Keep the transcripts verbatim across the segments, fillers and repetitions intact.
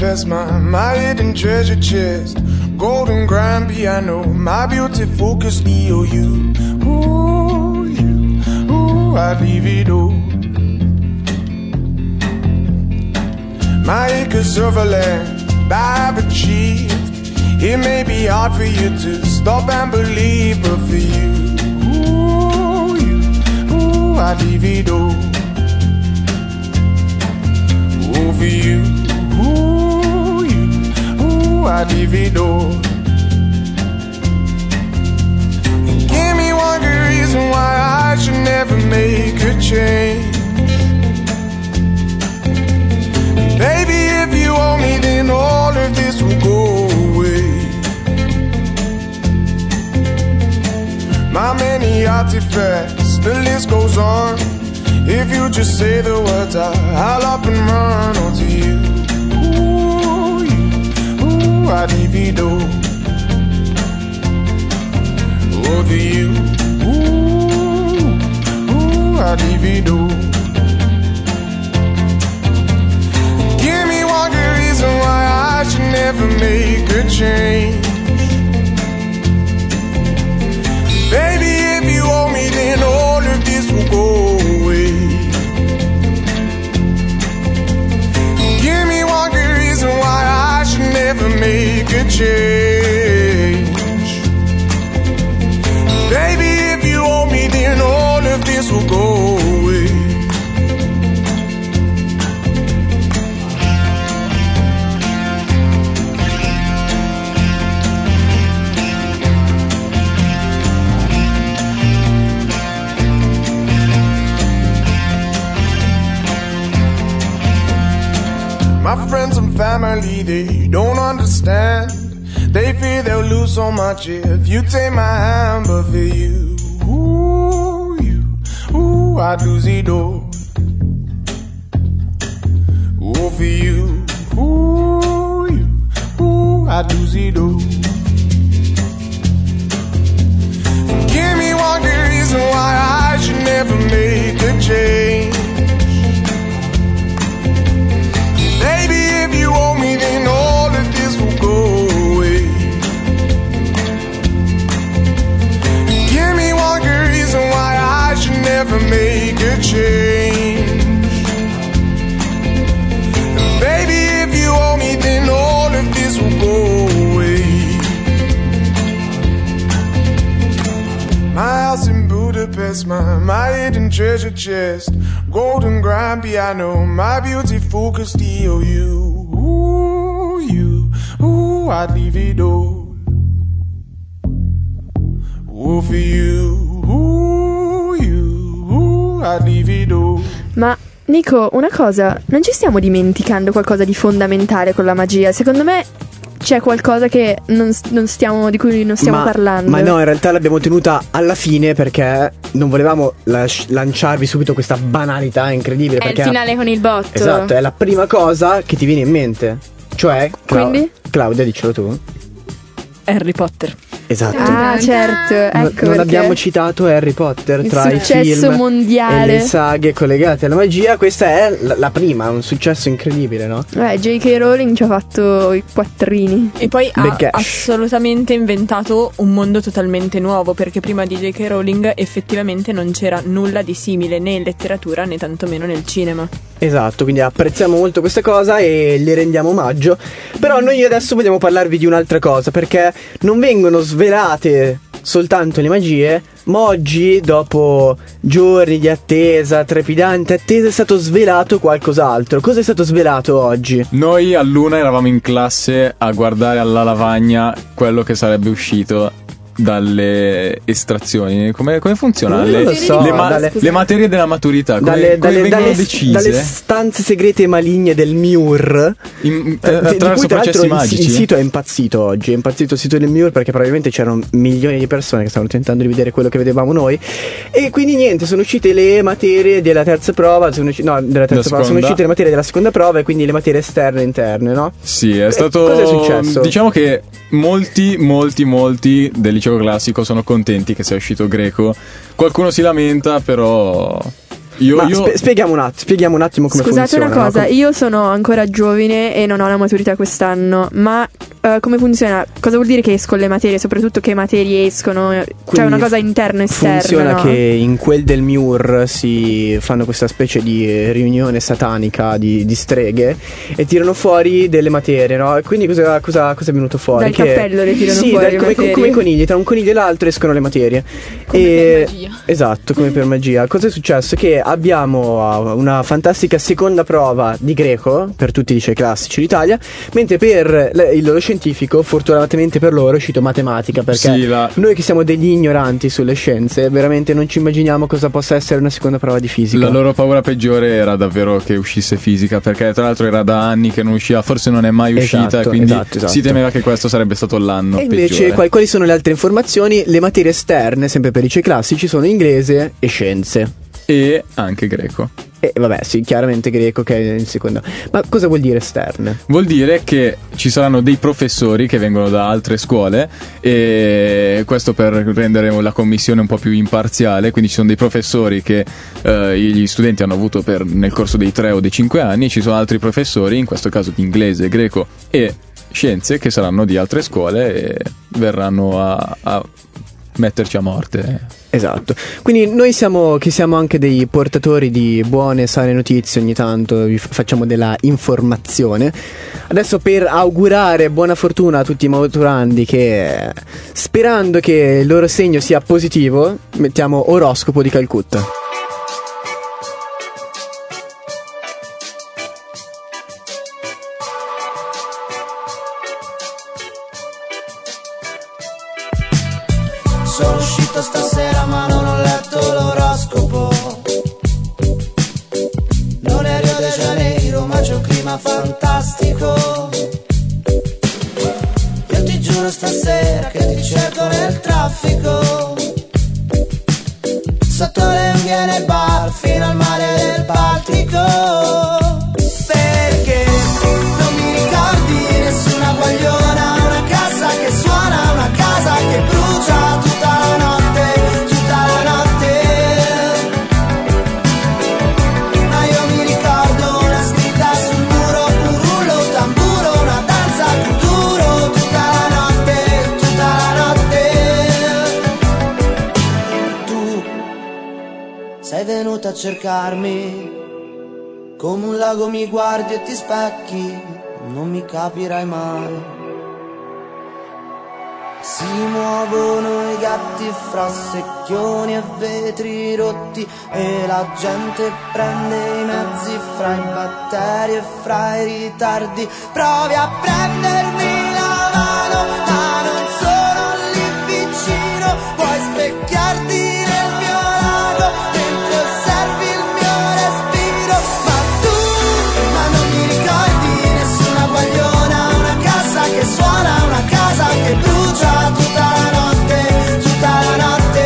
Budapest, my, my hidden treasure chest. Golden grand piano, my beauty focus, E O U. Ooh, you, ooh, I'd leave it all. My acres of land I've achieved. It may be hard for you to stop and believe, but for you, ooh, you, ooh, I'd leave it all. Ooh, for you, ooh, you, ooh, I'd leave it all. And give me one good reason why I should never make a change. Baby, if you owe me, then all of this will go away. My many artifacts, the list goes on. If you just say the words, I, I'll up and run. Oh, to you, ooh, you, ooh, I'd leave it all. Oh, to you, ooh, ooh, I'd leave it all. Give me one good reason why I should never make a change. Baby, if you owe me, then all of this will go away. Give me one good reason why I should never make a change. Baby, if you owe me, then all of this will go away. My friends and family, they don't understand. They fear they'll lose so much if you take my hand. But for you, ooh, you, ooh, I'd lose it all. Ooh, for you, ooh, you, ooh, I'd lose it all. Give me one good reason why I should never make a change. Baby, if you owe me, then all of this will go away. Give me one good reason why I should never make a change. Baby, if you owe me, then all of this will go away. My house in Budapest, my, my hidden treasure chest. Golden grand piano, my beauty focused E O U. Ooh, you, ooh, I'd leave it all. Ooh, for you, ooh, you, ooh, I'd leave it all. Ma Nico, una cosa, non ci stiamo dimenticando qualcosa di fondamentale con la magia? Secondo me c'è qualcosa che non, non stiamo, di cui non stiamo ma, parlando. Ma no, in realtà l'abbiamo tenuta alla fine perché non volevamo las- lanciarvi subito questa banalità incredibile. È perché il finale con il botto. Esatto, è la prima cosa che ti viene in mente. Cioè, Cla- Quindi? Claudia, dicelo tu. Harry Potter. Esatto. Ah, certo, ecco no, non perché abbiamo citato Harry Potter il tra i successo film mondiale e le saghe collegate alla magia. Questa è la, la prima, un successo incredibile, no? Eh, J K Rowling ci ha fatto i quattrini. E poi ha Beccash. assolutamente inventato un mondo totalmente nuovo, perché prima di J K Rowling effettivamente non c'era nulla di simile né in letteratura né tantomeno nel cinema. Esatto, quindi apprezziamo molto questa cosa e le rendiamo omaggio. Però noi adesso vogliamo parlarvi di un'altra cosa, perché non vengono svelate soltanto le magie, ma oggi, dopo giorni di attesa, trepidante attesa, è stato svelato qualcos'altro. Cosa è stato svelato oggi? Noi a Luna eravamo in classe a guardare alla lavagna quello che sarebbe uscito dalle estrazioni. Come, come funziona? Non Le, lo so, le, ma- dalle- le materie della maturità come, dalle, come dalle, vengono dalle, decise? dalle stanze segrete maligne del M I U R, In, eh, di attraverso cui tra l'altro processi il, magici. il sito è impazzito oggi. È impazzito il sito del M I U R perché probabilmente c'erano milioni di persone che stavano tentando di vedere quello che vedevamo noi. E quindi niente, sono uscite le materie della terza prova, sono usci- no, della terza prova, sono uscite le materie della seconda prova e quindi le materie esterne e interne, no? Sì, è E stato. cosa è successo? Diciamo che molti, molti, molti del liceo classico sono contenti che sia uscito greco. Qualcuno si lamenta, però. Io, Ma io... spe- spieghiamo, un att- spieghiamo un attimo come Scusate funziona. una cosa, no? io sono ancora giovane e non ho la maturità quest'anno, ma uh, come funziona? Cosa vuol dire che escono le materie? Soprattutto che materie escono? C'è Quindi una cosa interna e esterna, funziona no? che in quel del M I U R si fanno questa specie di riunione satanica di, di streghe e tirano fuori delle materie, no? E quindi cosa, cosa, cosa è venuto fuori? Dal Che- cappello le tirano sì, fuori dal- le come, materie. come i conigli, tra un coniglio e l'altro escono le materie. Come e, per magia. Esatto, come per magia. Cosa è successo? Che abbiamo una fantastica seconda prova di greco per tutti i licei classici d'Italia, mentre per l- il loro scientifico, fortunatamente per loro, è uscito matematica, perché Sì, la- noi che siamo degli ignoranti sulle scienze, veramente non ci immaginiamo cosa possa essere una seconda prova di fisica. La loro paura peggiore era davvero che uscisse fisica, perché tra l'altro era da anni che non usciva, forse non è mai uscita, Esatto, e quindi esatto, esatto. si temeva che questo sarebbe stato l'anno E invece peggiore. qual- quali sono le altre informazioni? Le materie esterne, sempre per i licei classici, sono inglese e scienze. E anche greco. E vabbè, sì, chiaramente greco che è in seconda. Ma cosa vuol dire esterne? Vuol dire che ci saranno dei professori che vengono da altre scuole, e questo per rendere la commissione un po' più imparziale, quindi ci sono dei professori che eh, gli studenti hanno avuto per, nel corso dei tre o dei cinque anni, e ci sono altri professori, in questo caso di inglese, greco e scienze, che saranno di altre scuole e verranno a, a metterci a morte. Esatto. Quindi noi siamo che siamo anche dei portatori di buone e sane notizie, ogni tanto vi f- facciamo della informazione. Adesso, per augurare buona fortuna a tutti i maturandi, che sperando che il loro segno sia positivo, mettiamo Oroscopo di Calcutta. Sono uscito stasera ma non ho letto l'oroscopo. Non è Rio de Janeiro ma c'è un clima fantastico. Io ti giuro stasera che ti cerco nel traffico, sotto le unghie nel bar fino al mare del Baltico. Perché non mi ricordi nessuna guagliona, una casa che suona, una casa che brucia tutta la notte, tutta la notte. Ma io mi ricordo una scritta sul muro, un rullo, un tamburo, una danza futuro, tutta la notte, tutta la notte. Tu sei venuta a cercarmi, come un lago mi guardi e ti specchi, non mi capirai mai. Si muovono i gatti fra secchioni e vetri rotti, e la gente prende i mezzi fra i batteri e fra i ritardi. Provi a prendermi la mano, ma non sono lì vicino. Puoi specchiarti nel mio lago, mentre osservi il mio respiro. Ma tu, ma non mi ricordi nessuna guagliona, una casa che suona, una casa che brucia tutta la notte, tutta la notte.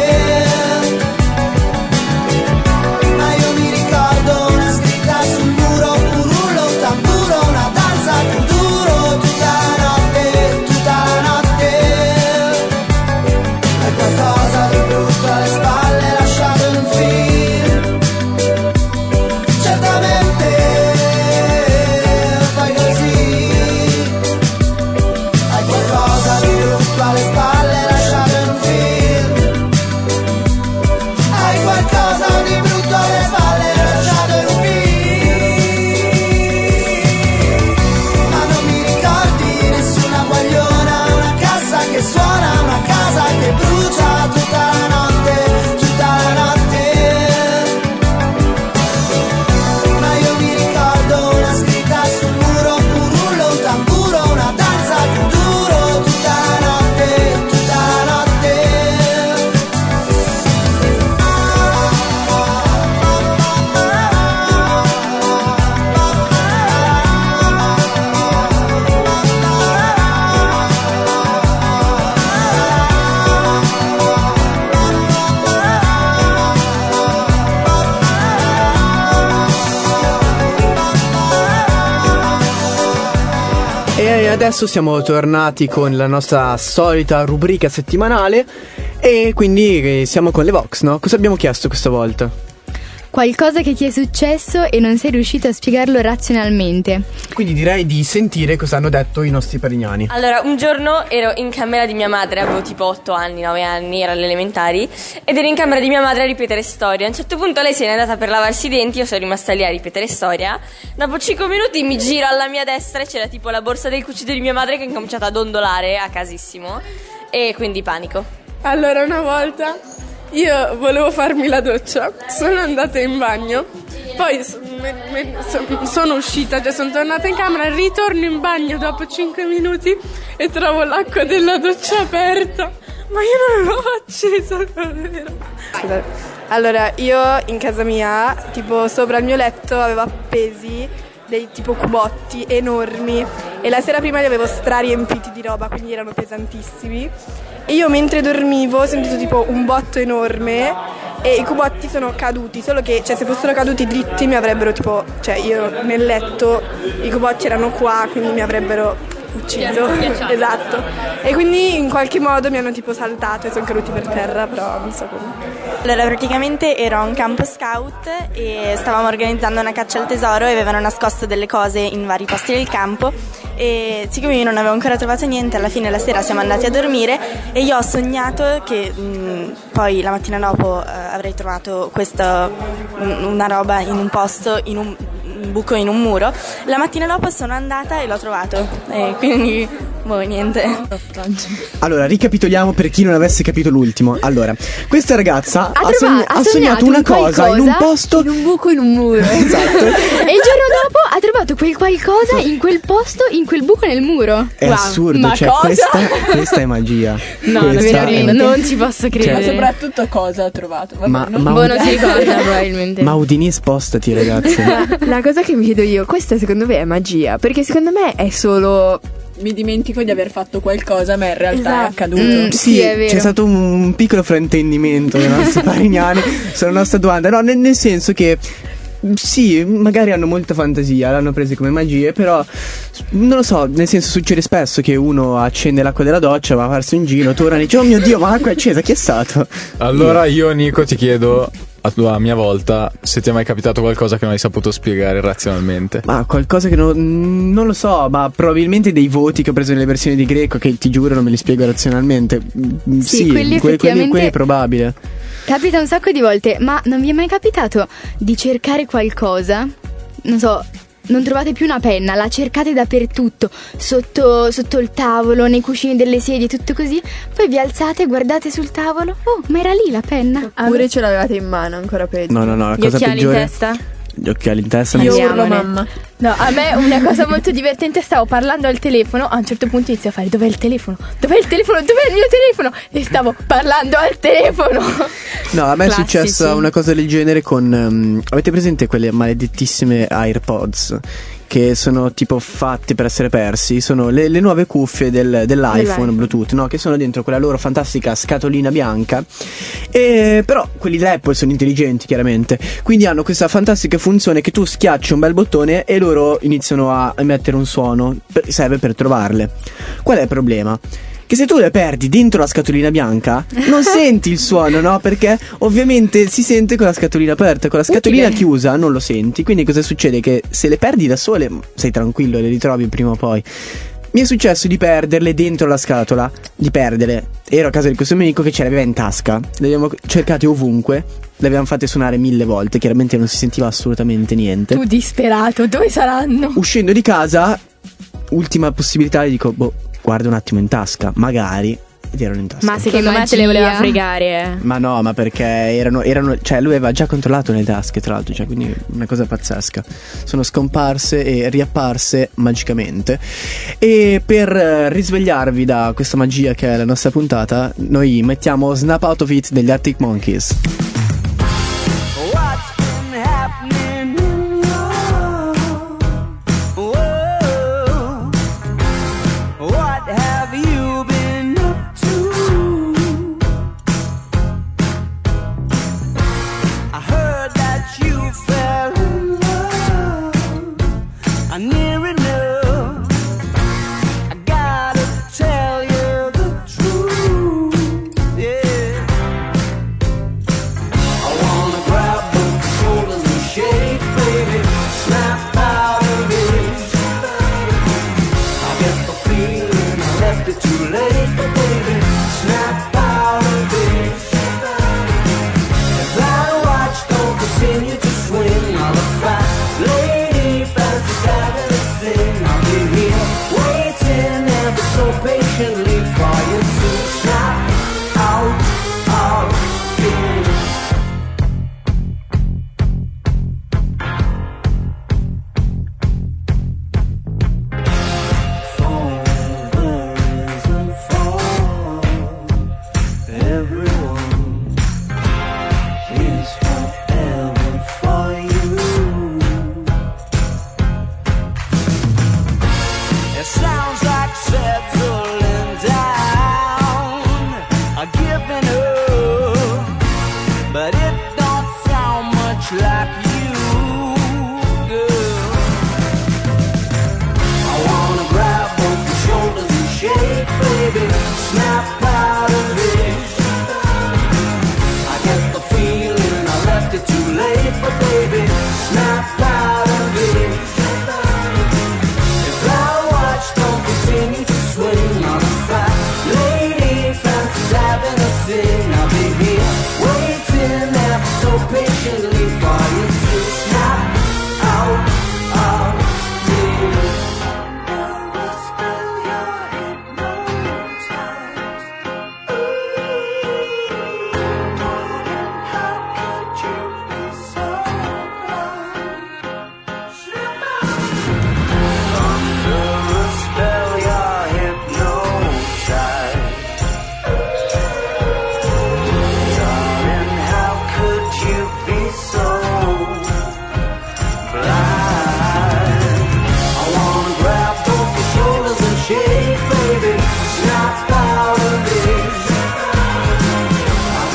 Ma io mi ricordo una scritta sul muro, un rullo, un tamburo, una danza futuro, tutta la notte, tutta la notte. È qualcosa di brutto alle spalle lasciato in un film. Certamente fai così. Hai qualcosa di brutto alle spalle lasciato in un film. Hai qualcosa di brutto alle spalle lasciato in un film. Ma non mi ricordi nessuna guagliona, una casa che suona, una casa che brucia tutta la notte, tutta la notte. Ma io mi ricordo una scritta sul muro, un rullo, un tamburo, una danza futuro, tutta la notte, tutta la notte. E adesso siamo tornati con la nostra solita rubrica settimanale, e quindi eh, siamo con le Vox, no? Cosa abbiamo chiesto questa volta? qualcosa che ti è successo e non sei riuscito a spiegarlo razionalmente. Quindi direi di sentire cosa hanno detto i nostri parignani. Allora, un giorno ero in camera di mia madre, avevo tipo otto anni, nove anni, ero alle elementari, ed ero in camera di mia madre a ripetere storia. A un certo punto lei se n'è andata per lavarsi i denti, io sono rimasta lì a ripetere storia. Dopo cinque minuti mi giro alla mia destra e c'era tipo la borsa del cucito di mia madre che ha incominciato a dondolare a casissimo, e quindi panico. Allora, una volta io volevo farmi la doccia, sono andata in bagno, poi so, me, me, so, sono uscita, cioè sono tornata in camera, ritorno in bagno dopo cinque minuti e trovo l'acqua della doccia aperta, ma io non l'ho accesa, davvero. Allora, io in casa mia, tipo sopra il mio letto, avevo appesi dei tipo cubotti enormi e la sera prima li avevo strariempiti di roba, quindi erano pesantissimi. E io mentre dormivo ho sentito tipo un botto enorme e i cubotti sono caduti, solo che cioè, se fossero caduti dritti mi avrebbero tipo, cioè io nel letto i cubotti erano qua, quindi mi avrebbero ucciso. Esatto. E quindi in qualche modo mi hanno tipo saltato e sono caduti per terra, però non so come. Allora, praticamente ero a un campo scout e stavamo organizzando una caccia al tesoro e avevano nascosto delle cose in vari posti del campo, e siccome io non avevo ancora trovato niente, alla fine la sera siamo andati a dormire e io ho sognato che mh, poi la mattina dopo eh, avrei trovato questa mh, una roba in un posto, in un un buco in un muro. La mattina dopo sono andata e l'ho trovato, e quindi boh, niente. Allora, ricapitoliamo per chi non avesse capito l'ultimo. Allora, questa ragazza ha, Ha, sogn- trova- ha ha sognato una cosa in un posto, in un buco in un muro. Esatto. E il giorno dopo ha trovato quel qualcosa in quel posto, in quel buco nel muro. È Wow. assurdo, Ma cioè cosa? questa, questa è magia. No, Questa veramente, è- non ci posso credere. Ma soprattutto cosa ha trovato? Vabbè, Ma, non- ma, Boh, non si ricorda probabilmente. ma Udini, spostati, ragazzi. La cosa che mi chiedo io, questa secondo me è magia, perché secondo me è solo... mi dimentico di aver fatto qualcosa, ma in realtà Esatto. è accaduto. Mm, sì, è vero. C'è stato un piccolo fraintendimento dei nostri parignani sulla nostra domanda. No, nel, nel senso che sì, magari hanno molta fantasia, l'hanno prese come magie, però non lo so, nel senso succede spesso che uno accende l'acqua della doccia, va a farsi un giro, torna e dice: oh mio Dio, ma l'acqua è accesa, chi è stato? Allora io, Nico, ti chiedo a tua mia volta se ti è mai capitato qualcosa che non hai saputo spiegare razionalmente. Ma qualcosa che non, non lo so, ma probabilmente dei voti che ho preso nelle versioni di greco, che ti giuro non me li spiego razionalmente. Mm, Sì, Sì, quelli quelli, effettivamente- quelli, quelli è probabile. Capita un sacco di volte, ma non vi è mai capitato di cercare qualcosa? Non so, non trovate più una penna, la cercate dappertutto, sotto, sotto il tavolo, nei cuscini delle sedie, tutto così. Poi vi alzate, guardate sul tavolo, oh, ma era lì la penna. Oppure ce l'avevate in mano, ancora peggio. No, no, no, la Gli cosa occhiali in peggiore. testa? Gli occhiali in testa. Io non- urlo Andiamone. mamma. No, a me una cosa molto divertente, stavo parlando al telefono, a un certo punto inizio a fare: dov'è il telefono? Dov'è il telefono? Dov'è il mio telefono? E stavo parlando al telefono. No, a me è Classici. successa una cosa del genere con um, avete presente quelle maledettissime AirPods che sono tipo fatte per essere persi? Sono le, le nuove cuffie del, dell'iPhone dell'iPhone. Bluetooth, no? Che sono dentro quella loro fantastica scatolina bianca. E però quelli dell'Apple sono intelligenti, chiaramente. Quindi hanno questa fantastica funzione che tu schiacci un bel bottone e loro iniziano a emettere un suono. Per- serve per trovarle. Qual è il problema? Che se tu le perdi dentro la scatolina bianca non senti il suono, no? Perché ovviamente si sente con la scatolina aperta. Con la scatolina Utile. chiusa non lo senti. Quindi cosa succede? Che se le perdi da sole sei tranquillo, le ritrovi prima o poi. Mi è successo di perderle dentro la scatola. Di perderle. Ero a casa di questo mio amico che ce l'aveva in tasca. Le abbiamo cercate ovunque. Le abbiamo fatte suonare mille volte. Chiaramente non si sentiva assolutamente niente. Tu disperato, dove saranno? Uscendo di casa, ultima possibilità, gli dico: boh, guarda un attimo in tasca, magari. Ed erano in tasca. Ma secondo Che me te le voleva magia. fregare, eh. Ma no, ma perché erano, erano. Cioè, lui aveva già controllato le tasche, tra l'altro. Cioè, quindi una cosa pazzesca. Sono scomparse e riapparse magicamente. E per eh, risvegliarvi da questa magia che è la nostra puntata, noi mettiamo Snap Out of It degli Arctic Monkeys. What's been happening in your world? What have you been up to? I heard that you fell in love. I'm near enough. I gotta tell you the truth, yeah.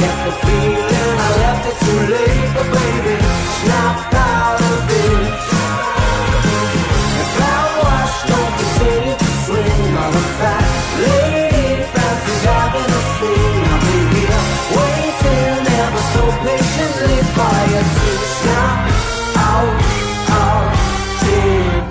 get the feeling I left it too late, but baby, snap out of it. If that wash don't continue to swing on a fat lady, Francis having a thing, I'll be here waiting ever so patiently for you to snap out of it.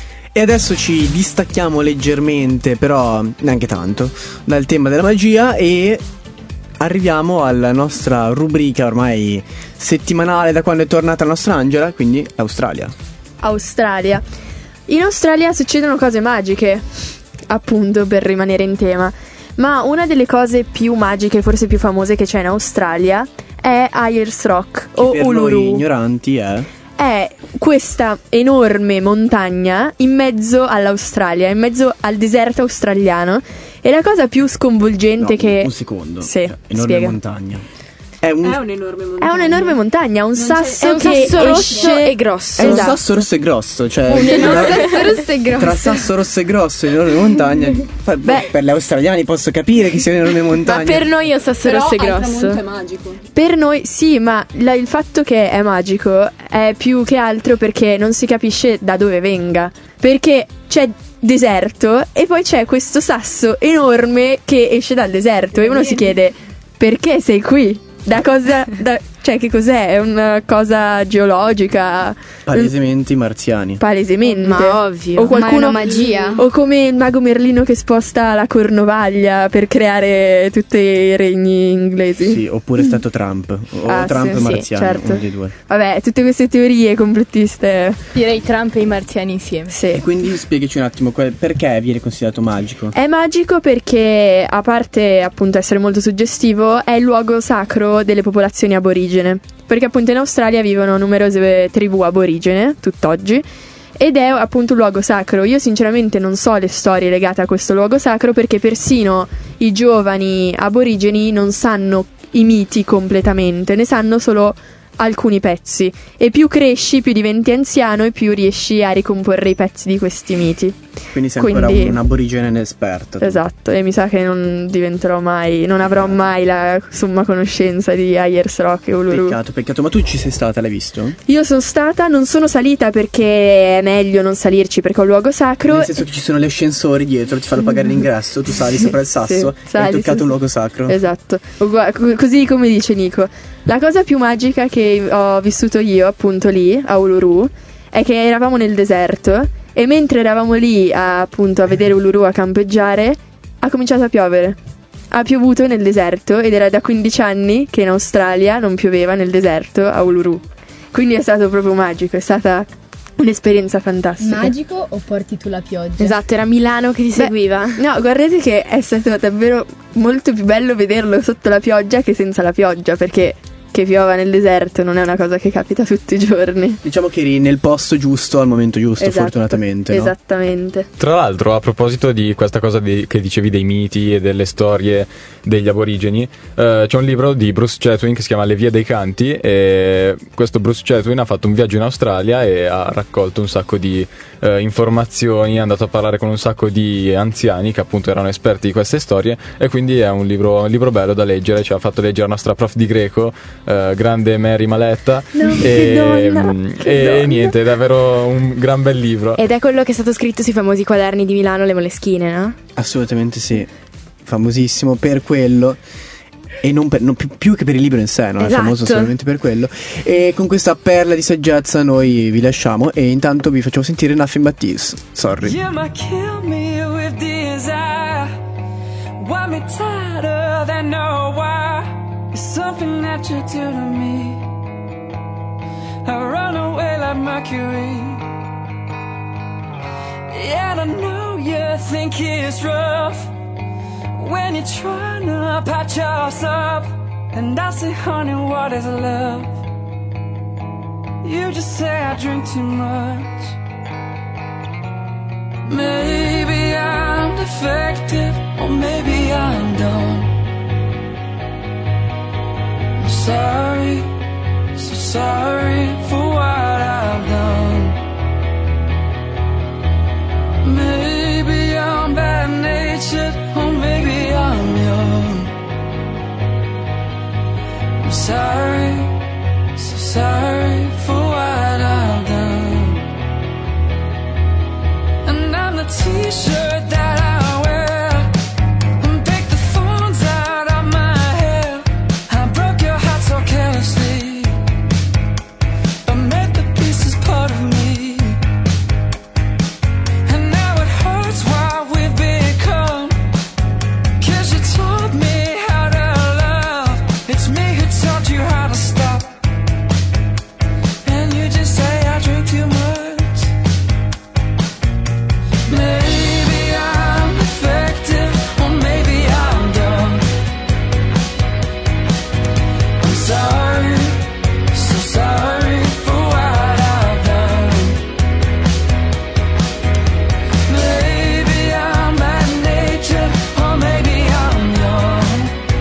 E adesso ci distacchiamo leggermente, però neanche tanto, dal tema della magia e arriviamo alla nostra rubrica ormai settimanale da quando è tornata la nostra Angela, quindi Australia. Australia. In Australia succedono cose magiche, appunto, per rimanere in tema. Ma una delle cose più magiche, forse più famose che c'è in Australia è Ayers Rock Che o per Uluru. noi ignoranti è... È questa enorme montagna in mezzo all'Australia, in mezzo al deserto australiano. E la cosa più sconvolgente No, che... un secondo. Sì, Enorme spiega. montagna. È un, È un'enorme montagna. È un'enorme montagna, un sasso è un che sasso rosso esce e grosso. è un Esatto. sasso rosso e grosso, cioè Un enorme tra- sasso rosso e grosso. tra sasso rosso e grosso e enorme montagna. Fa- Beh. per gli australiani posso capire che sia un'enorme Ma montagna. per noi è un sasso Però rosso e al tramonto è grosso. magico. Per noi sì, ma la- il fatto che è magico è più che altro perché non si capisce da dove venga. Perché c'è deserto e poi c'è questo sasso enorme che esce dal deserto e uno si chiede perché sei qui? Da cosa... da- cioè che cos'è? È una cosa geologica? Palesemente i marziani. Palesemente. Ma ovvio. O qualcuno, Ma è una magia. O come il mago Merlino che sposta la cornovaglia per creare tutti i regni inglesi. Sì, oppure è stato Trump. O Ah, Trump sì, e sì, marziani, certo. uno dei due. Vabbè, tutte queste teorie complottiste. Direi Trump e i marziani insieme. E Sì. quindi spiegaci un attimo que- perché viene considerato magico. È magico perché, a parte appunto essere molto suggestivo, è il luogo sacro delle popolazioni aborigene. Perché appunto in Australia vivono numerose tribù aborigene, tutt'oggi, ed è appunto un luogo sacro. Io sinceramente non so le storie legate a questo luogo sacro perché persino i giovani aborigeni non sanno i miti completamente, ne sanno solo alcuni pezzi. E più cresci, più diventi anziano e più riesci a ricomporre i pezzi di questi miti. Quindi sei ancora Quindi- un aborigene inesperto. Esatto, e mi sa che non diventerò mai, non avrò mai la somma conoscenza di Ayers Rock e Uluru. Peccato, peccato. Ma tu ci sei stata, l'hai visto? Io sono stata, non sono salita perché è meglio non salirci perché è un luogo sacro. Nel senso che ci sono gli ascensori dietro, ti fanno pagare l'ingresso, tu sali sopra il sasso Sì, e sali, hai toccato sì, un sì. luogo sacro. Esatto, Ugua- co- così come dice Nico. La cosa più magica che ho vissuto io appunto lì a Uluru è che eravamo nel deserto e mentre eravamo lì a, appunto a vedere Uluru a campeggiare ha cominciato a piovere. Ha piovuto nel deserto ed era da quindici anni che in Australia non pioveva nel deserto a Uluru. Quindi è stato proprio magico, è stata un'esperienza fantastica. Magico o porti tu la pioggia? Esatto, era Milano che ti Beh, seguiva. No, guardate che è stato davvero molto più bello vederlo sotto la pioggia che senza la pioggia, perché che piova nel deserto non è una cosa che capita tutti i giorni. Diciamo che eri nel posto giusto al momento giusto, Esatto, fortunatamente. No? Esattamente. Tra l'altro, a proposito di questa cosa di- che dicevi dei miti e delle storie degli aborigeni, eh, c'è un libro di Bruce Chatwin che si chiama Le vie dei canti e questo Bruce Chatwin ha fatto un viaggio in Australia e ha raccolto un sacco di eh, informazioni, è andato a parlare con un sacco di anziani che appunto erano esperti di queste storie e quindi è un libro, un libro bello da leggere, ci ha fatto leggere la nostra prof di greco, eh, grande Mary Maletta. No, e, che donna, mm, che e donna. niente, è davvero un gran bel libro. Ed è quello che è stato scritto sui famosi quaderni di Milano, le Moleschine, no? Assolutamente sì. Famosissimo per quello. E non, per, non più, più che per il libro in sé, non è Esatto. famoso solamente per quello. E con questa perla di saggezza noi vi lasciamo e intanto vi facciamo sentire Nothing But Thieves. Sorry. You might kill me with desire. Want me tighter than no why. It's something that you do to me. I run away like Mercury. And I know you think it's rough when you're trying to patch us up. And I say, honey, what is love? You just say I drink too much. Maybe I'm defective, or maybe I'm dumb. I'm sorry, so sorry for what I've done. Maybe I'm bad-natured, or maybe I'm young. I'm sorry, so sorry for what I've done. And I'm the t-shirt that I wear, and take the thorns out of my hair. I broke your heart so carelessly, but made the pieces part of me. And now it hurts what we've become, 'cause you taught me how to love. It's me who taught you how to stop, and you just say I drink too much. Maybe I'm defective, or maybe I'm dumb. I'm sorry, so sorry for what I've done. Maybe I'm bad natured, or maybe I'm young.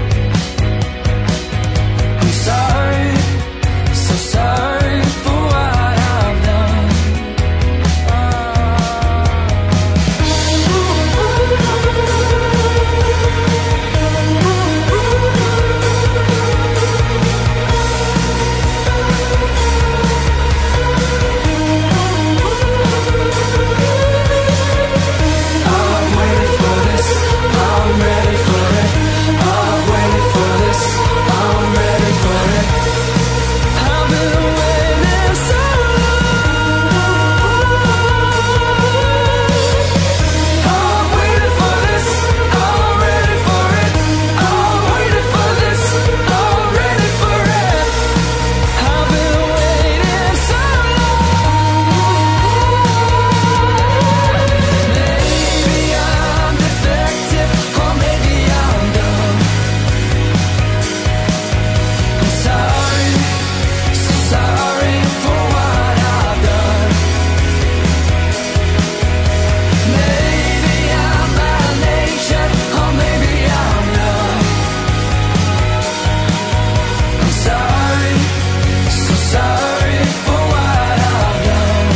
I'm sorry, so sorry for what I've done. I've waited for this, I'm ready for it. I've waited for this, I'm ready for it. I've been waiting so long. I've waited for this, I'm ready for it. I've waited for this, I'm ready for it. I've been waiting so long. Maybe I'm defective, or maybe I'm dumb. I'm sorry, so sorry for what I've done. Maybe I'm bad natured, or maybe I'm young. I'm sorry, so sorry for what I've done.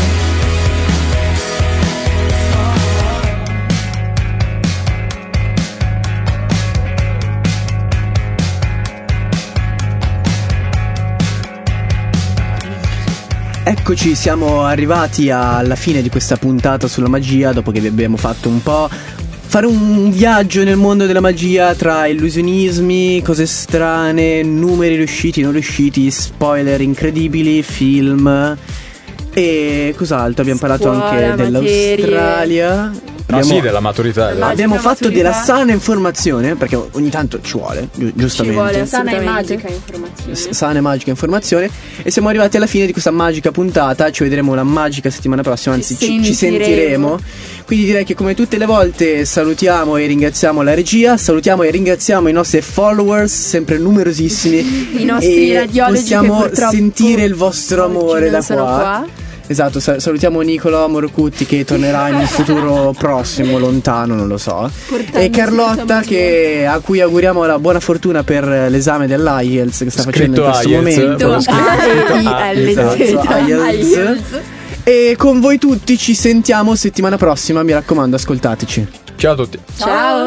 Eccoci, siamo arrivati alla fine di questa puntata sulla magia, dopo che vi abbiamo fatto un po' fare un viaggio nel mondo della magia tra illusionismi, cose strane, numeri riusciti, non riusciti, spoiler incredibili, film e cos'altro. Abbiamo parlato Scuola, anche dell'Australia. Ah Abbiamo- sì, della maturità. esatto. Abbiamo Magica fatto maturità. della sana informazione, perché ogni tanto ci vuole, gi- giustamente. vuole, Sana e assolutamente. magica informazione. S- sana e magica informazione. E siamo arrivati alla fine di questa magica puntata. Ci vedremo la magica settimana prossima, anzi ci, ci sentiremo. sentiremo. Quindi direi che come tutte le volte salutiamo e ringraziamo la regia, salutiamo e ringraziamo i nostri followers, sempre numerosissimi. I nostri e radiologi possiamo che purtroppo sentire il vostro oggi amore non da sono qua. qua. Esatto, sa- salutiamo Nicola Morocutti che tornerà in un futuro prossimo, lontano, non lo so. E Carlotta che, a cui auguriamo la buona fortuna per l'esame dell'I E L T S che sta facendo in Scritto questo I E L T S, momento. proprio scritto. A E L T S. Esatto, I E L T S. E con voi tutti ci sentiamo settimana prossima, mi raccomando, ascoltateci. Ciao a tutti. Ciao.